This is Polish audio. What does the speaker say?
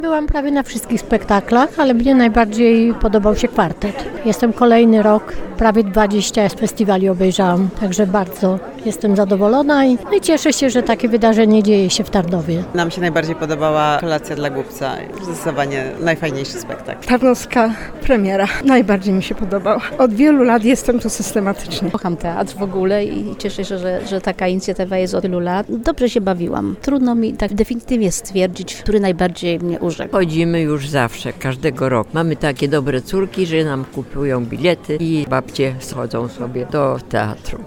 Byłam prawie na wszystkich spektaklach, ale mnie najbardziej podobał się kwartet. Jestem kolejny rok, prawie 20 festiwali obejrzałam, także bardzo jestem zadowolona i cieszę się, że takie wydarzenie dzieje się w Tarnowie. Nam się najbardziej podobała Kolacja dla głupca. Zdecydowanie najfajniejszy spektakl. Tarnowska premiera. Najbardziej mi się podobała. Od wielu lat jestem tu systematycznie. Kocham teatr w ogóle i cieszę się, że taka inicjatywa jest od wielu lat. Dobrze się bawiłam. Trudno mi tak definitywnie stwierdzić, który najbardziej mnie urzekł. Chodzimy już zawsze, każdego roku. Mamy takie dobre córki, że nam kupują bilety i babcie schodzą sobie do teatru.